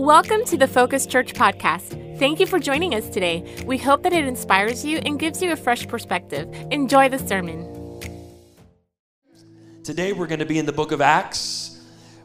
Welcome to the Focus Church podcast. Thank you for joining us today. We hope that it inspires you and gives you a fresh perspective. Enjoy the sermon. Today we're going to be in the book of Acts.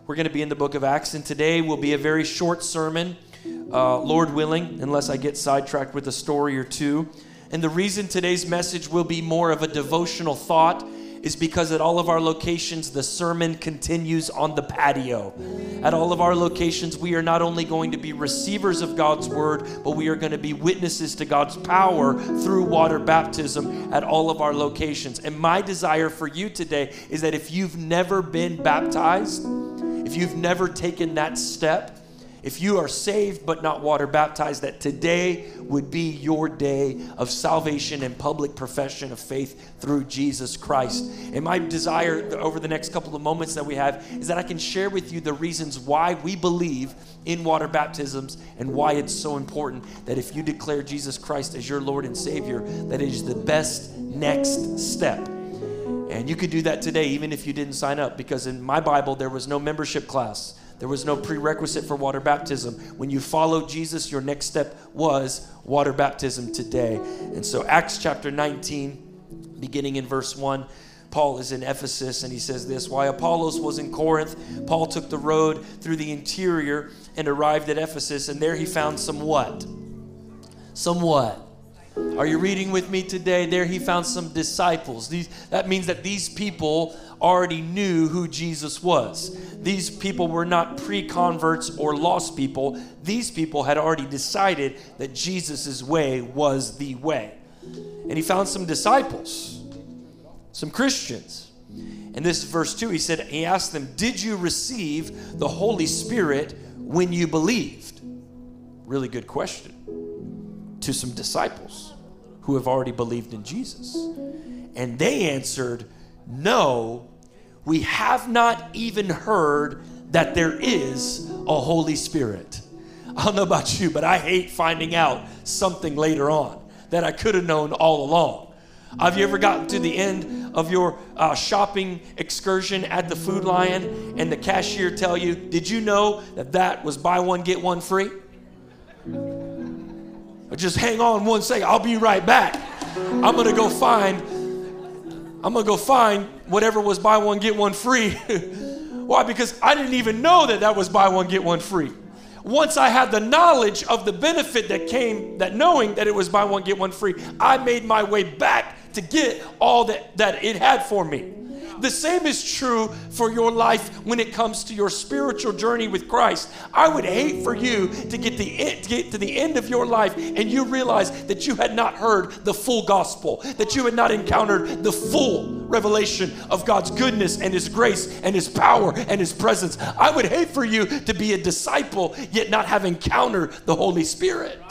And today will be a very short sermon, Lord willing, unless I get sidetracked with a story or two. And the reason today's message will be more of a devotional thought is because at all of our locations, the sermon continues on the patio. At all of our locations, we are not only going to be receivers of God's word, but we are going to be witnesses to God's power through water baptism at all of our locations. And my desire for you today is that if you've never been baptized, if you've never taken that step, if you are saved but not water baptized, that today would be your day of salvation and public profession of faith through Jesus Christ. And my desire over the next couple of moments that we have is that I can share with you the reasons why we believe in water baptisms and why it's so important that if you declare Jesus Christ as your Lord and Savior, that it is the best next step. And you could do that today even if you didn't sign up, because in my Bible there was no membership class. There was no prerequisite for water baptism. When you followed Jesus, your next step was water baptism today. And so Acts chapter 19, beginning in verse 1, Paul is in Ephesus and he says this: while Apollos was in Corinth, Paul took the road through the interior and arrived at Ephesus, and there he found some what? Some what? Are you reading with me today? There he found some disciples. That means that these people already knew who Jesus was. These people were not pre-converts or lost people. These people had already decided that Jesus' way was the way. And he found some disciples, some Christians. And this is verse 2. He asked them, did you receive the Holy Spirit when you believed? Really good question to some disciples who have already believed in Jesus. And they answered, no, we have not even heard that there is a Holy Spirit. I don't know about you, but I hate finding out something later on that I could have known all along. Have you ever gotten to the end of your shopping excursion at the Food Lion and the cashier tell you, did you know that was buy one, get one free? Just hang on one second. I'll be right back. I'm gonna go find whatever was buy one, get one free. Why? Because I didn't even know that was buy one, get one free. Once I had the knowledge of the benefit that came, that knowing that it was buy one, get one free, I made my way back to get all that it had for me. The same is true for your life when it comes to your spiritual journey with Christ. I would hate for you to get to the end of your life and you realize that you had not heard the full gospel, that you had not encountered the full revelation of God's goodness and His grace and His power and His presence. I would hate for you to be a disciple yet not have encountered the Holy Spirit.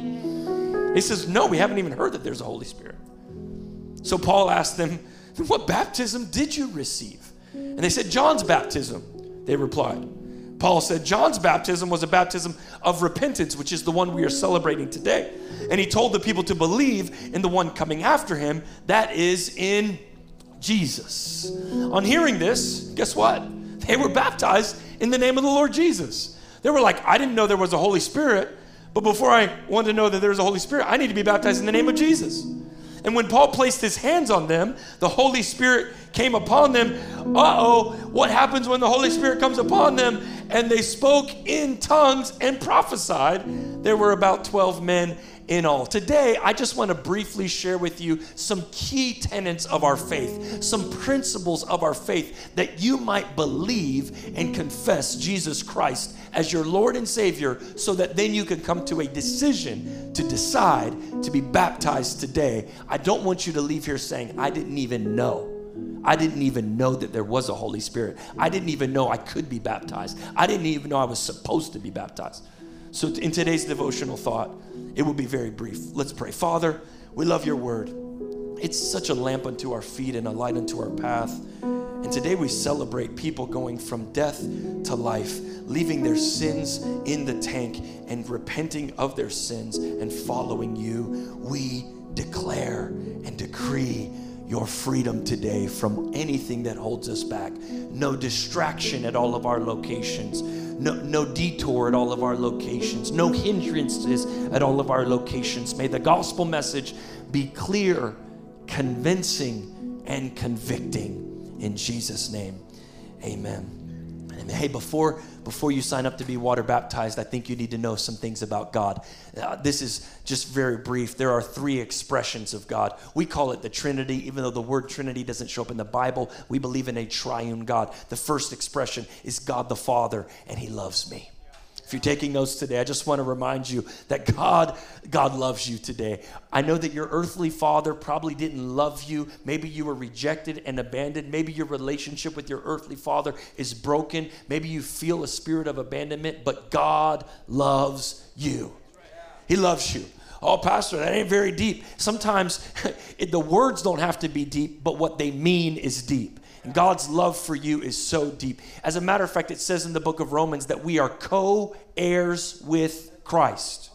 He says, no, we haven't even heard that there's a Holy Spirit. So Paul asked them, what baptism did you receive? And they said, John's baptism, they replied. Paul said, John's baptism was a baptism of repentance, which is the one we are celebrating today. And he told the people to believe in the one coming after him, that is in Jesus. On hearing this, guess what? They were baptized in the name of the Lord Jesus. They were like, I didn't know there was a Holy Spirit, but before I wanted to know that there's a Holy Spirit, I need to be baptized in the name of Jesus. And when Paul placed his hands on them, the Holy Spirit came upon them. What happens when the Holy Spirit comes upon them? And they spoke in tongues and prophesied. There were about 12 men in all. Today, I just want to briefly share with you some key tenets of our faith, some principles of our faith that you might believe and confess Jesus Christ as your Lord and Savior, so that then you can come to a decision to decide to be baptized today. I don't want you to leave here saying, I didn't even know. I didn't even know that there was a Holy Spirit. I didn't even know I could be baptized. I didn't even know I was supposed to be baptized. So in today's devotional thought, it will be very brief. Let's pray. Father, we love your word. It's such a lamp unto our feet and a light unto our path. And today we celebrate people going from death to life, leaving their sins in the tank and repenting of their sins and following you. We declare and decree your freedom today from anything that holds us back. No distraction at all of our locations. no detour at all of our locations, no hindrances at all of our locations. May the gospel message be clear, convincing, and convicting. In Jesus' name, amen. And hey, before you sign up to be water baptized, I think you need to know some things about God. This is just very brief. There are 3 expressions of God. We call it the Trinity, even though the word Trinity doesn't show up in the Bible. We believe in a triune God. The first expression is God the Father, and he loves me. If you're taking notes today, I just want to remind you that God loves you today. I know that your earthly father probably didn't love you. Maybe you were rejected and abandoned. Maybe your relationship with your earthly father is broken. Maybe you feel a spirit of abandonment, but God loves you. He loves you. Oh, Pastor, that ain't very deep. Sometimes the words don't have to be deep, but what they mean is deep. God's love for you is so deep. As a matter of fact, it says in the book of Romans that we are co-heirs with Christ.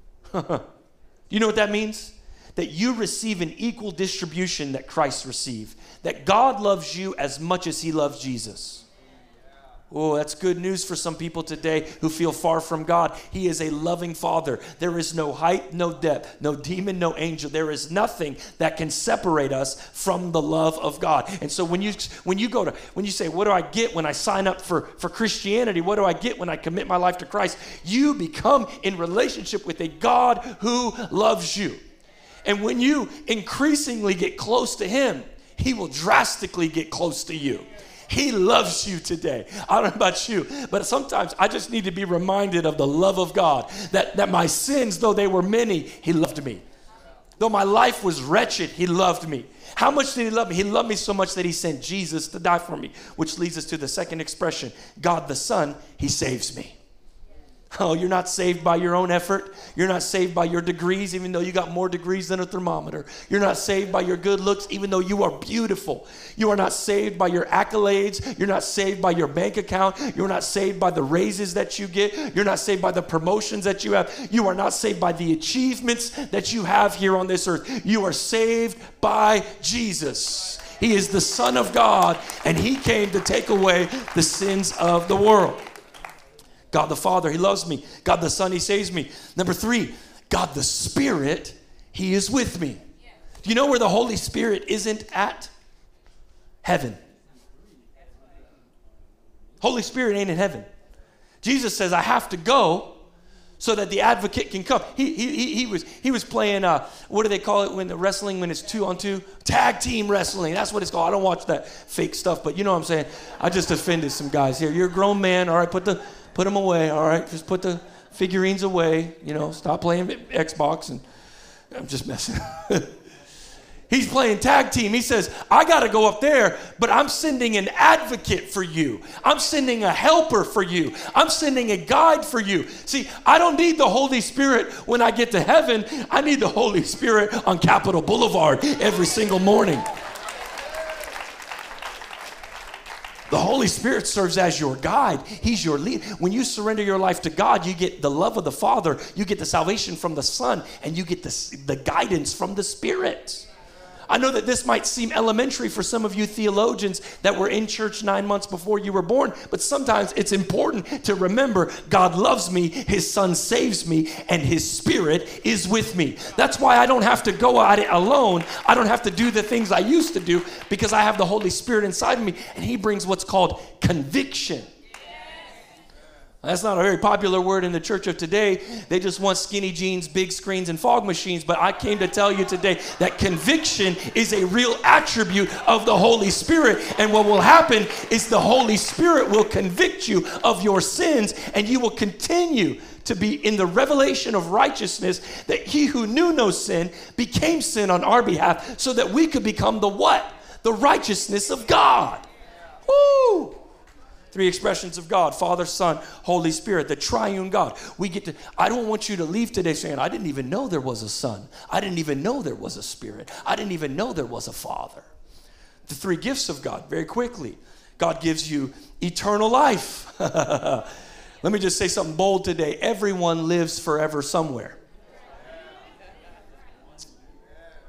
You know what that means? That you receive an equal distribution that Christ received. That God loves you as much as he loves Jesus. Oh, that's good news for some people today who feel far from God. He is a loving Father. There is no height, no depth, no demon, no angel. There is nothing that can separate us from the love of God. And so when you say, what do I get when I sign up for Christianity? What do I get when I commit my life to Christ? You become in relationship with a God who loves you. And when you increasingly get close to him, he will drastically get close to you. He loves you today. I don't know about you, but sometimes I just need to be reminded of the love of God. That my sins, though they were many, he loved me. Though my life was wretched, he loved me. How much did he love me? He loved me so much that he sent Jesus to die for me, which leads us to the second expression. God the Son, he saves me. Oh, you're not saved by your own effort. You're not saved by your degrees, even though you got more degrees than a thermometer. You're not saved by your good looks, even though you are beautiful. You are not saved by your accolades. You're not saved by your bank account. You're not saved by the raises that you get. You're not saved by the promotions that you have. You are not saved by the achievements that you have here on this earth. You are saved by Jesus. He is the Son of God, and he came to take away the sins of the world. God the Father, he loves me. God the Son, he saves me. Number 3, God the Spirit, he is with me. Do you know where the Holy Spirit isn't at? Heaven. Holy Spirit ain't in heaven. Jesus says, I have to go so that the advocate can come. He was playing, what do they call it when the wrestling, when it's 2-on-2? Tag team wrestling. That's what it's called. I don't watch that fake stuff, but you know what I'm saying. I just offended some guys here. You're a grown man. All right, put them away, all right? Just put the figurines away, stop playing Xbox, and I'm just messing. He's playing tag team. He says, I got to go up there, but I'm sending an advocate for you. I'm sending a helper for you. I'm sending a guide for you. See, I don't need the Holy Spirit when I get to heaven. I need the Holy Spirit on Capitol Boulevard every single morning. The Holy Spirit serves as your guide. He's your lead. When you surrender your life to God, you get the love of the Father, you get the salvation from the Son, and you get the guidance from the Spirit. I know that this might seem elementary for some of you theologians that were in church 9 months before you were born, but sometimes it's important to remember God loves me, his Son saves me, and his Spirit is with me. That's why I don't have to go at it alone. I don't have to do the things I used to do because I have the Holy Spirit inside of me, and he brings what's called conviction. That's not a very popular word in the church of today. They just want skinny jeans, big screens, and fog machines. But I came to tell you today that conviction is a real attribute of the Holy Spirit. And what will happen is the Holy Spirit will convict you of your sins, and you will continue to be in the revelation of righteousness, that he who knew no sin became sin on our behalf so that we could become the what? The righteousness of God. Woo! 3 expressions of God: Father, Son, Holy Spirit, the triune God. I don't want you to leave today saying, I didn't even know there was a Son. I didn't even know there was a Spirit. I didn't even know there was a Father. The 3 gifts of God, very quickly. God gives you eternal life. Let me just say something bold today. Everyone lives forever somewhere.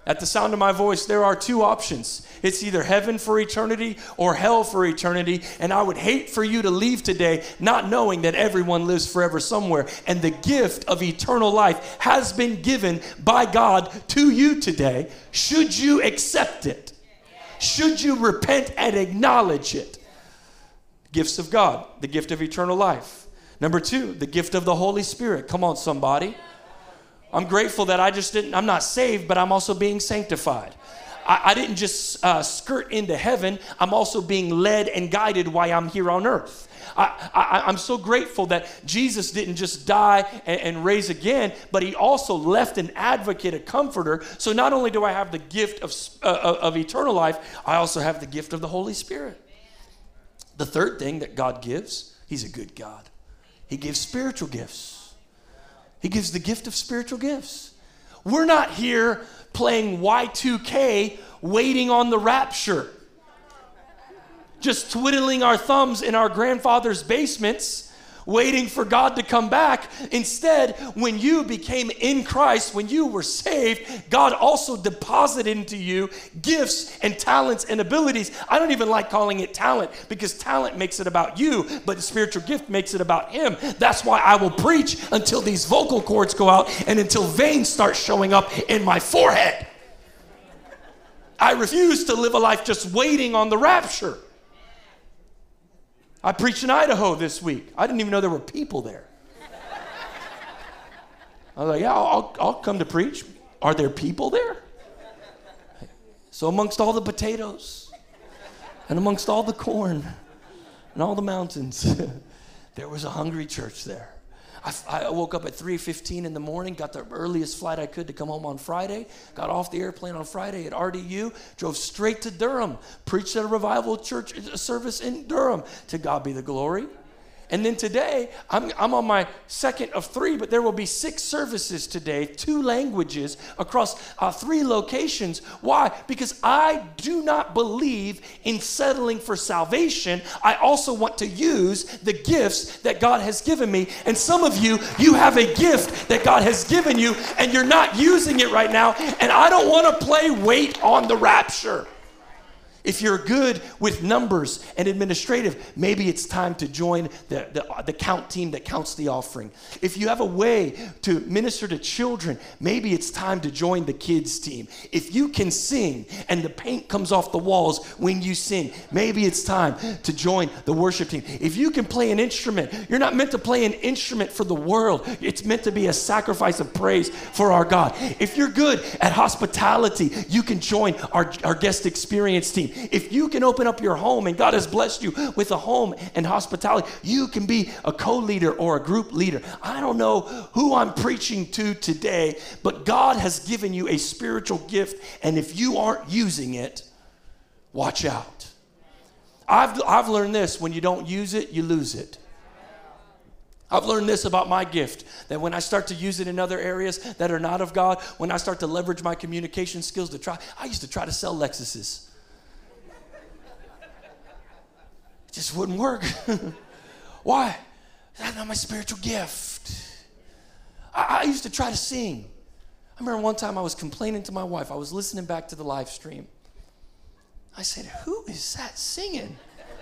At the sound of my voice, there are two options. It's either heaven for eternity or hell for eternity. And I would hate for you to leave today not knowing that everyone lives forever somewhere. And the gift of eternal life has been given by God to you today. Should you accept it? Should you repent and acknowledge it? Gifts of God, the gift of eternal life. Number two, the gift of the Holy Spirit. Come on, somebody. I'm grateful that I'm not saved, but I'm also being sanctified. I didn't just skirt into heaven. I'm also being led and guided while I'm here on earth. I'm so grateful that Jesus didn't just die and raise again, but he also left an advocate, a comforter. So not only do I have the gift of eternal life, I also have the gift of the Holy Spirit. The third thing that God gives, he's a good God. He gives spiritual gifts. He gives the gift of spiritual gifts. We're not here playing Y2K waiting on the rapture. Just twiddling our thumbs in our grandfather's basements, waiting for God to come back. Instead, when you became in Christ, when you were saved, God also deposited into you gifts and talents and abilities. I don't even like calling it talent because talent makes it about you, but the spiritual gift makes it about him. That's why I will preach until these vocal cords go out and until veins start showing up in my forehead. I refuse to live a life just waiting on the rapture. I preached in Idaho this week. I didn't even know there were people there. I was like, yeah, I'll come to preach. Are there people there? So amongst all the potatoes and amongst all the corn and all the mountains, there was a hungry church there. I woke up at 3:15 in the morning, got the earliest flight I could to come home on Friday, got off the airplane on Friday at RDU, drove straight to Durham, preached at a revival church service in Durham. To God be the glory. And then today, I'm on my second of 3, but there will be 6 services today, 2 languages across 3 locations. Why? Because I do not believe in settling for salvation. I also want to use the gifts that God has given me. And some of you have a gift that God has given you, and you're not using it right now. And I don't want to play wait on the rapture. If you're good with numbers and administrative, maybe it's time to join the count team that counts the offering. If you have a way to minister to children, maybe it's time to join the kids team. If you can sing and the paint comes off the walls when you sing, maybe it's time to join the worship team. If you can play an instrument, you're not meant to play an instrument for the world. It's meant to be a sacrifice of praise for our God. If you're good at hospitality, you can join our guest experience team. If you can open up your home and God has blessed you with a home and hospitality, you can be a co-leader or a group leader. I don't know who I'm preaching to today, but God has given you a spiritual gift, and if you aren't using it, watch out. I've learned this: when you don't use it, you lose it. I've learned this about my gift, that when I start to use it in other areas that are not of God, when I start to leverage my communication skills I used to try to sell Lexuses. It just wouldn't work. Why? That's not my spiritual gift. I used to try to sing. I remember one time I was complaining to my wife. I was listening back to the live stream. I said, who is that singing?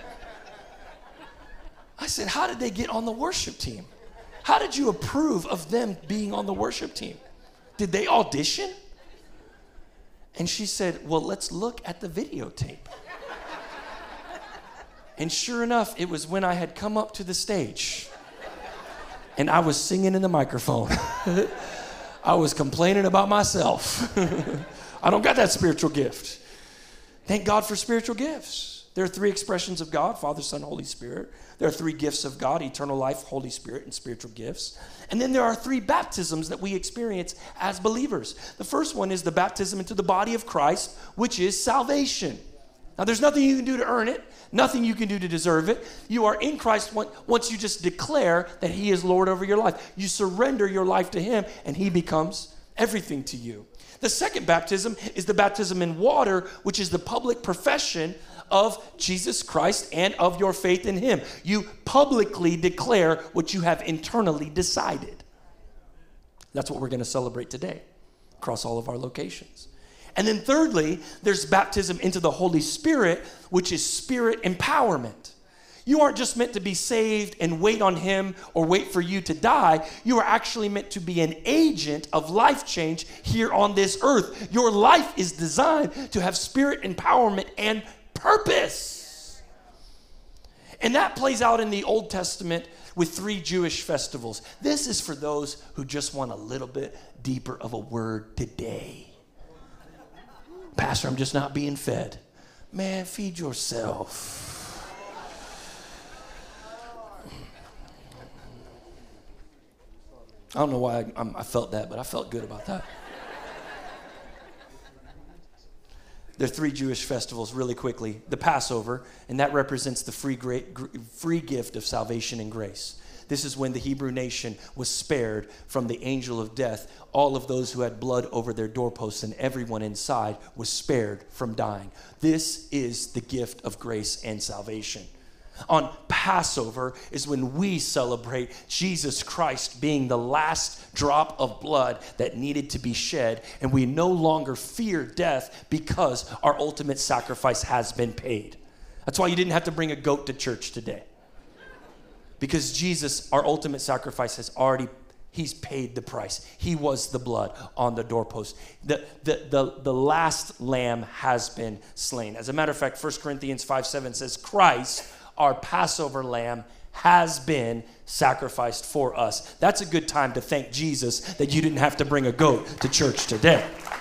I said, how did they get on the worship team? How did you approve of them being on the worship team? Did they audition? And she said, well, let's look at the videotape. And sure enough, it was when I had come up to the stage and I was singing in the microphone. I was complaining about myself. I don't got that spiritual gift. Thank God for spiritual gifts. There are 3 expressions of God: Father, Son, Holy Spirit. There are 3 gifts of God: eternal life, Holy Spirit, and spiritual gifts. And then there are 3 baptisms that we experience as believers. The first one is the baptism into the body of Christ, which is salvation. Now, there's nothing you can do to earn it, nothing you can do to deserve it. You are in Christ once you just declare that he is Lord over your life. You surrender your life to him, and he becomes everything to you. The second baptism is the baptism in water, which is the public profession of Jesus Christ and of your faith in him. You publicly declare what you have internally decided. That's what we're going to celebrate today across all of our locations. And then thirdly, there's baptism into the Holy Spirit, which is spirit empowerment. You aren't just meant to be saved and wait on him or wait for you to die. You are actually meant to be an agent of life change here on this earth. Your life is designed to have spirit empowerment and purpose. And that plays out in the Old Testament with 3 Jewish festivals. This is for those who just want a little bit deeper of a word today. Pastor, I'm just not being fed. Man, feed yourself. I don't know why I felt that, but I felt good about that. There are 3 Jewish festivals really quickly. The Passover, and that represents the free gift of salvation and grace. This is when the Hebrew nation was spared from the angel of death. All of those who had blood over their doorposts and everyone inside was spared from dying. This is the gift of grace and salvation. On Passover is when we celebrate Jesus Christ being the last drop of blood that needed to be shed, and we no longer fear death because our ultimate sacrifice has been paid. That's why you didn't have to bring a goat to church today. Because Jesus, our ultimate sacrifice, he's paid the price. He was the blood on the doorpost. The last lamb has been slain. As a matter of fact, 1 Corinthians 5:7 says, Christ, our Passover lamb, has been sacrificed for us. That's a good time to thank Jesus that you didn't have to bring a goat to church today.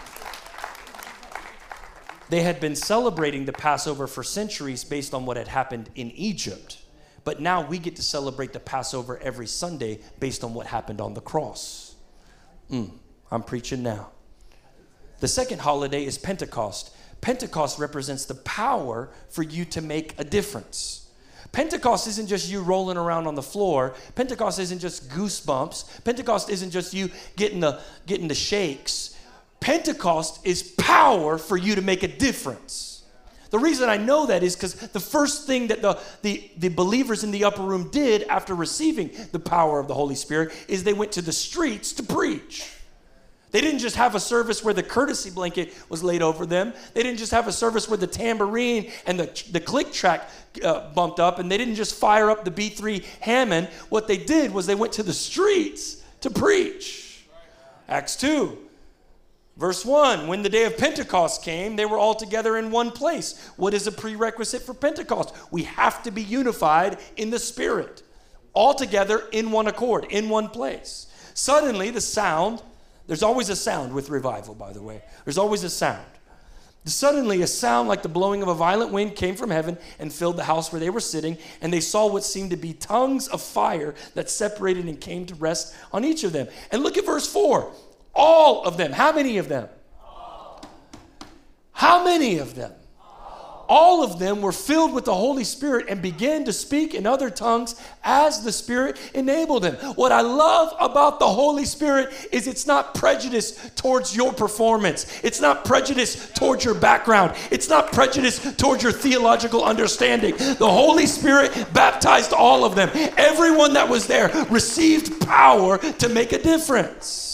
They had been celebrating the Passover for centuries based on what had happened in Egypt. But now we get to celebrate the Passover every Sunday based on what happened on the cross. I'm preaching now. The second holiday is Pentecost. Pentecost represents the power for you to make a difference. Pentecost isn't just you rolling around on the floor. Pentecost isn't just goosebumps. Pentecost isn't just you getting the shakes. Pentecost is power for you to make a difference. The reason I know that is because the first thing that the believers in the upper room did after receiving the power of the Holy Spirit is they went to the streets to preach. They didn't just have a service where the courtesy blanket was laid over them. They didn't just have a service where the tambourine and the click track bumped up, and they didn't just fire up the B3 Hammond. What they did was they went to the streets to preach. Acts 2. Verse 1, when the day of Pentecost came, they were all together in one place. What is a prerequisite for Pentecost? We have to be unified in the Spirit, all together in one accord, in one place. Suddenly, the sound, there's always a sound with revival, by the way. There's always a sound. Suddenly, a sound like the blowing of a violent wind came from heaven and filled the house where they were sitting, and they saw what seemed to be tongues of fire that separated and came to rest on each of them. And look at verse 4. All of them. How many of them? How many of them? All of them were filled with the Holy Spirit and began to speak in other tongues as the Spirit enabled them. What I love about the Holy Spirit is it's not prejudice towards your performance. It's not prejudice towards your background. It's not prejudice towards your theological understanding. The Holy Spirit baptized all of them. Everyone that was there received power to make a difference.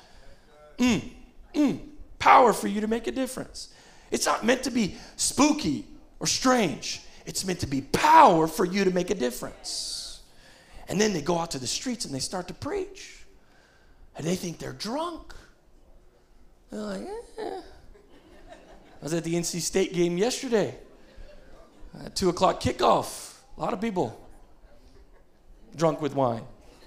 Power for you to make a difference. It's not meant to be spooky or strange. It's meant to be power for you to make a difference. And then they go out to the streets and they start to preach. And they think they're drunk. They're like, I was at the NC State game yesterday. 2 o'clock kickoff. A lot of people drunk with wine.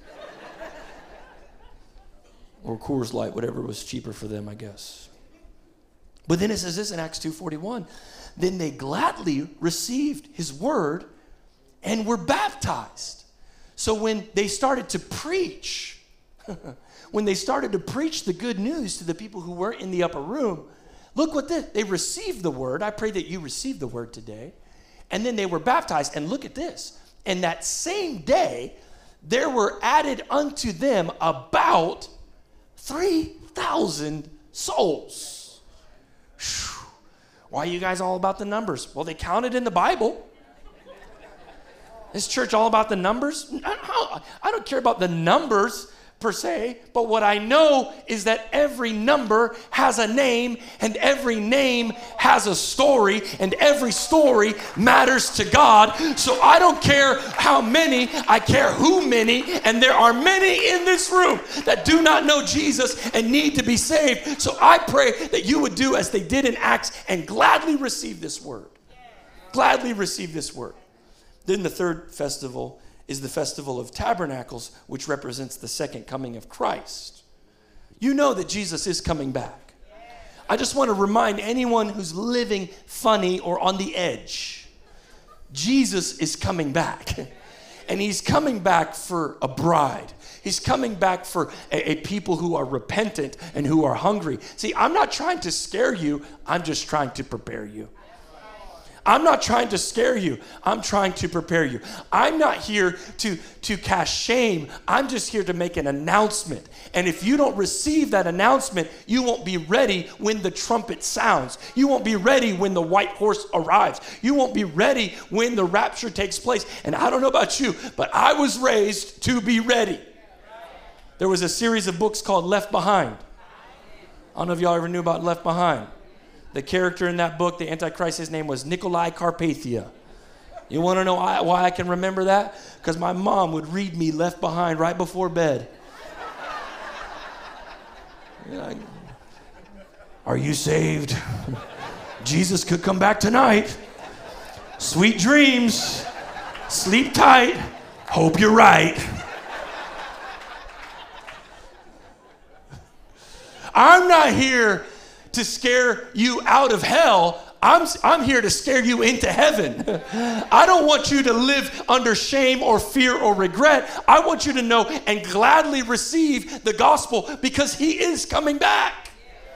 Or Coors Light, whatever was cheaper for them, I guess. But then it says this in Acts 2:41. Then they gladly received his word and were baptized. So when they started to preach, the good news to the people who weren't in the upper room, look what they received the word. I pray that you received the word today. And then they were baptized. And look at this. And that same day, there were added unto them about 3,000 souls. Why are you guys all about the numbers? Well, they counted in the Bible. This church all about the numbers? I don't care about the numbers. per se, but what I know is that every number has a name, and every name has a story, and every story matters to God. So I don't care how many, I care who many, and there are many in this room that do not know Jesus and need to be saved. So I pray that you would do as they did in Acts and gladly receive this word. Gladly receive this word. Then the third festival is the Festival of Tabernacles, which represents the second coming of Christ. You know that Jesus is coming back. I just want to remind anyone who's living funny or on the edge, Jesus is coming back. And he's coming back for a bride. He's coming back for a people who are repentant and who are hungry. See, I'm not trying to scare you. I'm just trying to prepare you. I'm not trying to scare you. I'm trying to prepare you. I'm not here to cast shame. I'm just here to make an announcement. And if you don't receive that announcement, you won't be ready when the trumpet sounds. You won't be ready when the white horse arrives. You won't be ready when the rapture takes place. And I don't know about you, but I was raised to be ready. There was a series of books called Left Behind. I don't know if y'all ever knew about Left Behind. The character in that book, the Antichrist, his name was Nikolai Carpathia. You want to know why I can remember that? Because my mom would read me Left Behind right before bed. Are you saved? Jesus could come back tonight. Sweet dreams. Sleep tight. Hope you're right. I'm not here to scare you out of hell. I'm here to scare you into heaven. I don't want you to live under shame or fear or regret. I want you to know and gladly receive the gospel because he is coming back.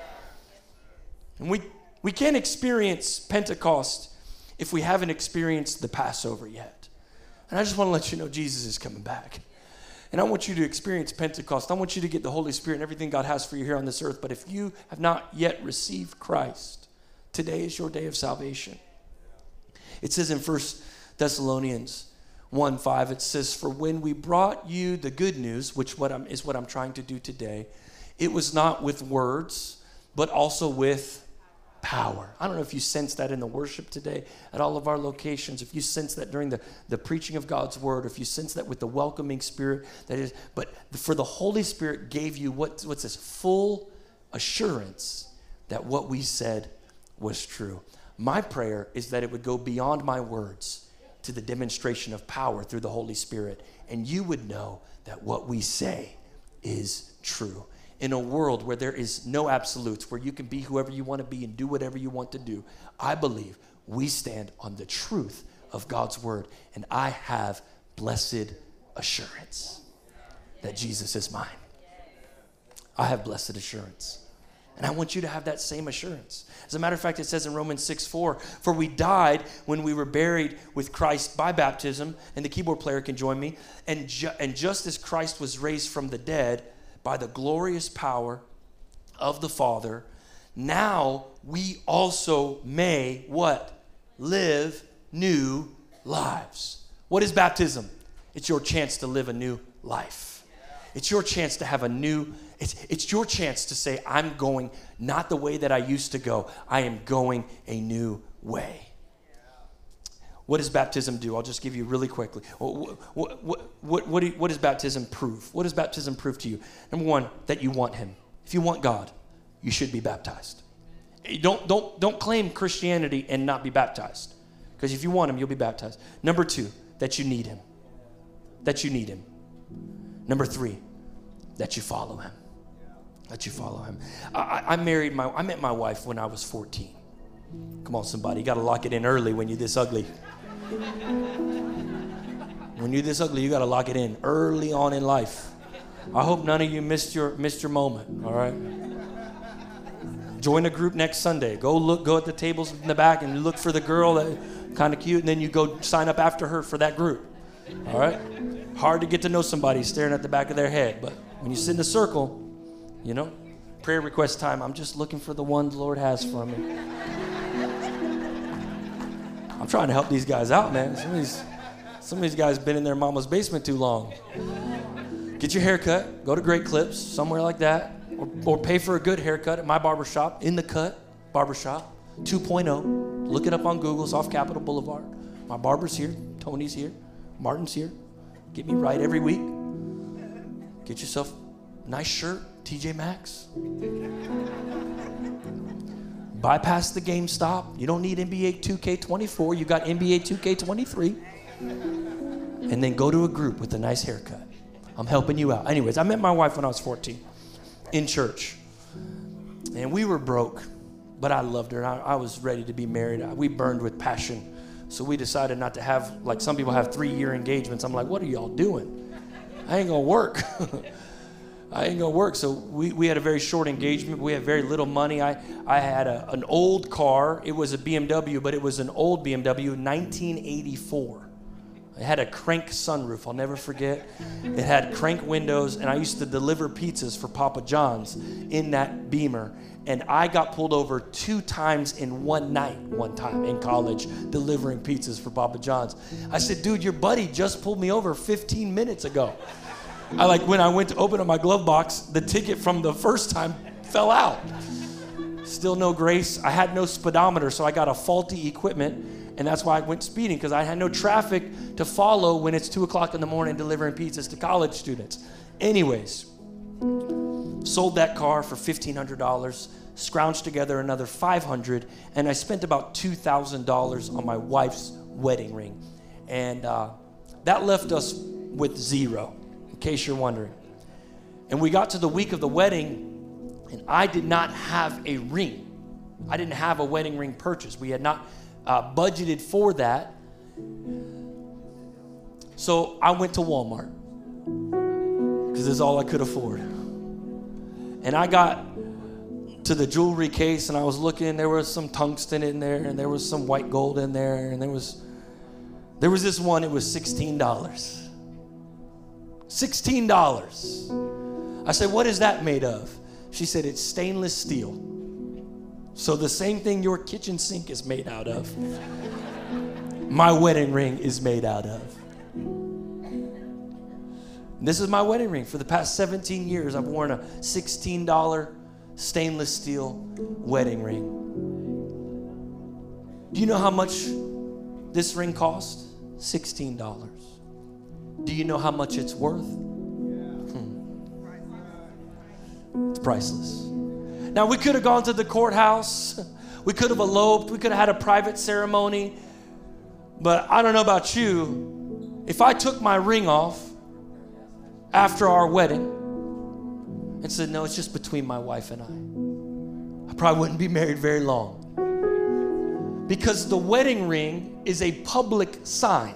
And we can't experience Pentecost if we haven't experienced the Passover yet. And I just want to let you know Jesus is coming back. And I want you to experience Pentecost. I want you to get the Holy Spirit and everything God has for you here on this earth. But if you have not yet received Christ, today is your day of salvation. It says in 1 Thessalonians 1:5, it says, "For when we brought you the good news," which is what I'm trying to do today, "it was not with words, but also with power." I don't know if you sense that in the worship today at all of our locations, if you sense that during the preaching of God's word, if you sense that with the welcoming spirit that is, but for the Holy Spirit gave you what's this full assurance that what we said was true. My prayer is that it would go beyond my words to the demonstration of power through the Holy Spirit, and you would know that what we say is true. In a world where there is no absolutes, where you can be whoever you want to be and do whatever you want to do, I believe we stand on the truth of God's word. And I have blessed assurance that Jesus is mine. I have blessed assurance. And I want you to have that same assurance. As a matter of fact, it says in Romans 6:4, "For we died when we were buried with Christ by baptism," and the keyboard player can join me, and just as Christ was raised from the dead by the glorious power of the Father, now we also may, what? Live new lives. What is baptism? It's your chance to live a new life. It's your chance to have a new, it's your chance to say, I'm going not the way that I used to go. I am going a new way. What does baptism do? I'll just give you really quickly. What does baptism prove? What does baptism prove to you? Number one, that you want him. If you want God, you should be baptized. Don't claim Christianity and not be baptized. Because if you want him, you'll be baptized. Number two, that you need him. That you need him. Number three, that you follow him. That you follow him. I met my wife when I was 14. Come on, somebody. You got to lock it in early when you're this ugly. When you're this ugly, you got to lock it in early on in life. I hope none of you missed your moment, all right? Join a group next Sunday. Go at the tables in the back and look for the girl that kind of cute, and then you go sign up after her for that group, all right? Hard to get to know somebody staring at the back of their head, but when you sit in a circle, you know, prayer request time, I'm just looking for the one the Lord has for me. I'm trying to help these guys out, man. Some of these guys been in their mama's basement too long. Get your hair cut. Go to Great Clips, somewhere like that. Or pay for a good haircut at my barbershop, In the Cut Barbershop 2.0. Look it up on Google. It's off Capitol Boulevard. My barber's here. Tony's here. Martin's here. Get me right every week. Get yourself a nice shirt, TJ Maxx. Bypass the GameStop. You don't need NBA 2K24. You got NBA 2K23. And then go to a group with a nice haircut. I'm helping you out. Anyways, I met my wife when I was 14 in church. And we were broke, but I loved her. I was ready to be married. We burned with passion. So we decided not to have, like some people have 3-year engagements. I'm like, what are y'all doing? I ain't going to work. I ain't gonna work. So we had a very short engagement. We had very little money. I had an old car. It was a BMW, but it was an old BMW, 1984. It had a crank sunroof. I'll never forget. It had crank windows, and I used to deliver pizzas for Papa John's in that Beamer. And I got pulled over 2 times in one night, one time in college, delivering pizzas for Papa John's. I said, dude, your buddy just pulled me over 15 minutes ago. When I went to open up my glove box, the ticket from the first time fell out. Still no grace. I had no speedometer, so I got a faulty equipment, and that's why I went speeding, because I had no traffic to follow when it's 2 o'clock in the morning delivering pizzas to college students. Anyways, sold that car for $1,500, scrounged together another $500, and I spent about $2,000 on my wife's wedding ring. And that left us with $0. In case you're wondering. And we got to the week of the wedding, and I did not have a ring. I didn't have a wedding ring purchase. We had not budgeted for that. So I went to Walmart because it's all I could afford. And I got to the jewelry case, and I was looking. There was some tungsten in there, and there was some white gold in there, and there was this one. It was $16. $16. I said, what is that made of? She said, it's stainless steel. So the same thing your kitchen sink is made out of, my wedding ring is made out of. And this is my wedding ring. For the past 17 years, I've worn a $16 stainless steel wedding ring. Do you know how much this ring cost? $16. Do you know how much it's worth? It's priceless. Now, we could have gone to the courthouse. We could have eloped. We could have had a private ceremony. But I don't know about you. If I took my ring off after our wedding and said, no, it's just between my wife and I probably wouldn't be married very long. Because the wedding ring is a public sign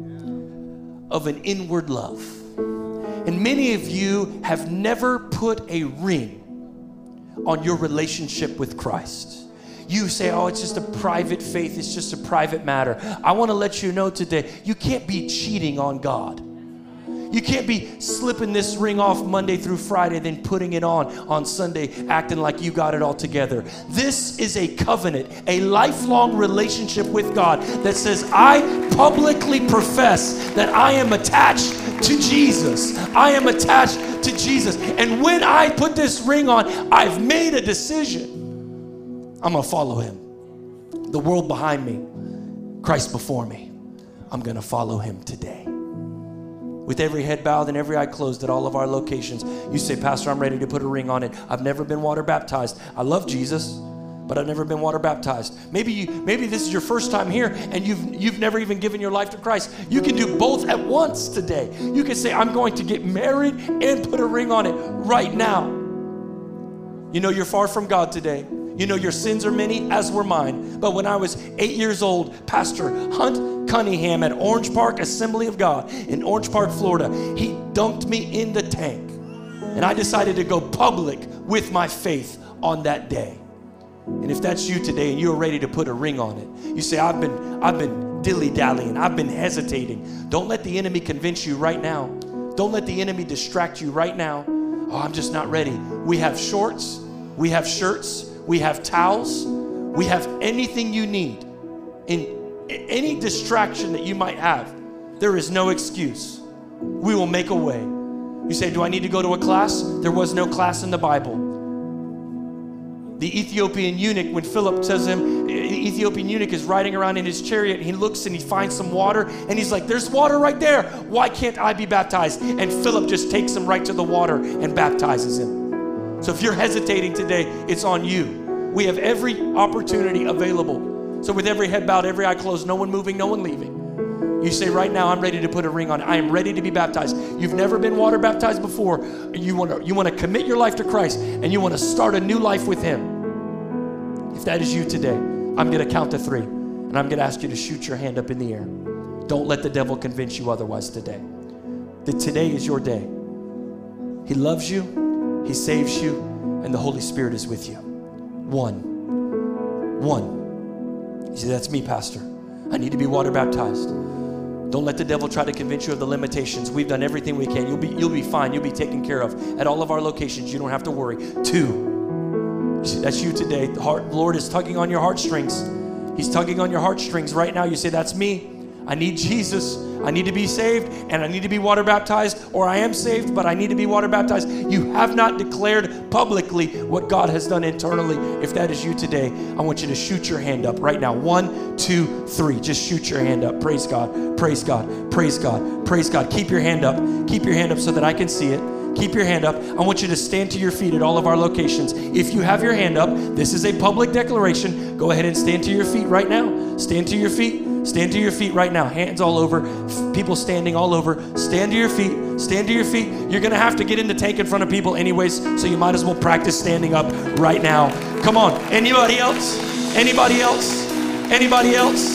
of an inward love. And many of you have never put a ring on your relationship with Christ. You say, oh, it's just a private faith. It's just a private matter. I want to let you know today, you can't be cheating on God. You can't be slipping this ring off Monday through Friday, then putting it on Sunday, acting like you got it all together. This is a covenant, a lifelong relationship with God that says, I publicly profess that I am attached to Jesus. I am attached to Jesus. And when I put this ring on, I've made a decision. I'm going to follow him. The world behind me, Christ before me. I'm going to follow him today. With every head bowed and every eye closed at all of our locations, you say, Pastor, I'm ready to put a ring on it. I've never been water baptized. I love Jesus, but I've never been water baptized. Maybe this is your first time here and you've never even given your life to Christ. You can do both at once today. You can say, I'm going to get married and put a ring on it right now. You know you're far from God today. You know your sins are many, as were mine. But when I was 8 years old, Pastor Hunt Cunningham at Orange Park Assembly of God in Orange Park, Florida, he dunked me in the tank. And I decided to go public with my faith on that day. And if that's you today and you're ready to put a ring on it, you say, I've been dilly-dallying. I've been hesitating. Don't let the enemy convince you right now. Don't let the enemy distract you right now. Oh, I'm just not ready. We have shorts. We have shirts. We have towels. We have anything you need. In any distraction that you might have, there is no excuse. We will make a way. You say, do I need to go to a class? There was no class in the Bible. The Ethiopian eunuch, when Philip says to him, the Ethiopian eunuch is riding around in his chariot, and he looks and he finds some water, and he's like, there's water right there. Why can't I be baptized? And Philip just takes him right to the water and baptizes him. So if you're hesitating today, it's on you. We have every opportunity available. So with every head bowed, every eye closed, no one moving, no one leaving. You say, right now, I'm ready to put a ring on. I am ready to be baptized. You've never been water baptized before. You want to commit your life to Christ, and you want to start a new life with Him. If that is you today, I'm going to count to 3, and I'm going to ask you to shoot your hand up in the air. Don't let the devil convince you otherwise today. That today is your day. He loves you, He saves you, and the Holy Spirit is with you. One. You say, that's me, Pastor. I need to be water baptized. Don't let the devil try to convince you of the limitations. We've done everything we can. You'll be fine. You'll be taken care of at all of our locations. You don't have to worry. 2. That's you today. The Lord is tugging on your heartstrings. He's tugging on your heartstrings right now. You say, that's me. I need Jesus. I need to be saved, and I need to be water baptized, or I am saved, but I need to be water baptized. You have not declared publicly what God has done internally. If that is you today, I want you to shoot your hand up right now. 1, 2, 3. Just shoot your hand up. Praise God. Praise God. Praise God. Praise God. Keep your hand up. Keep your hand up so that I can see it. Keep your hand up. I want you to stand to your feet at all of our locations. If you have your hand up, this is a public declaration. Go ahead and stand to your feet right now. Stand to your feet. Stand to your feet right now. Hands all over. People standing all over. Stand to your feet. Stand to your feet. You're going to have to get in the tank in front of people anyways, so you might as well practice standing up right now. Come on. Anybody else? Anybody else? Anybody else?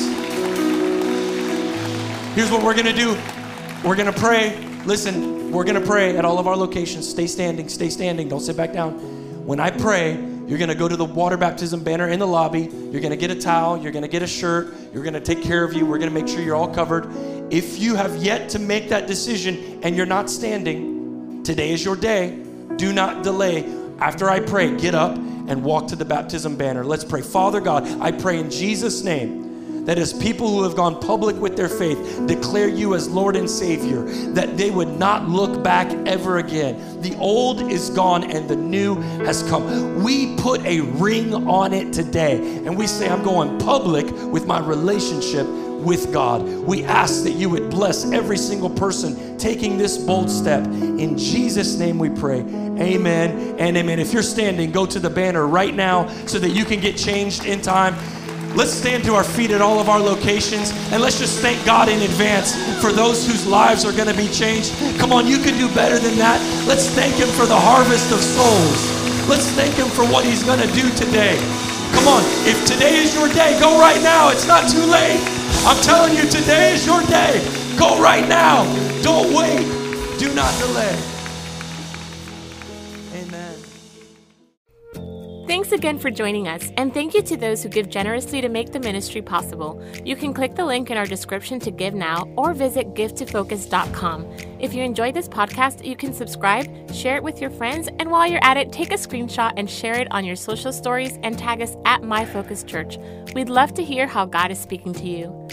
Here's what we're going to do. We're going to pray. Listen, we're going to pray at all of our locations. Stay standing. Stay standing. Don't sit back down. When I pray, you're going to go to the water baptism banner in the lobby. You're going to get a towel. You're going to get a shirt. You're going to take care of you. We're going to make sure you're all covered. If you have yet to make that decision and you're not standing, today is your day. Do not delay. After I pray, get up and walk to the baptism banner. Let's pray. Father God, I pray in Jesus' name that as people who have gone public with their faith declare you as Lord and Savior, that they would not look back ever again. The old is gone and the new has come. We put a ring on it today, and we say, I'm going public with my relationship with God. We ask that you would bless every single person taking this bold step. In Jesus' name we pray. Amen and amen. If you're standing, go to the banner right now so that you can get changed in time. Let's stand to our feet at all of our locations, and let's just thank God in advance for those whose lives are going to be changed. Come on, you can do better than that. Let's thank Him for the harvest of souls. Let's thank Him for what He's going to do today. Come on, if today is your day, go right now. It's not too late. I'm telling you, today is your day. Go right now. Don't wait. Do not delay. Amen. Thanks again for joining us, and thank you to those who give generously to make the ministry possible. You can click the link in our description to give now or visit givetofocus.com. If you enjoyed this podcast, you can subscribe, share it with your friends, and while you're at it, take a screenshot and share it on your social stories and tag us at MyFocusChurch. We'd love to hear how God is speaking to you.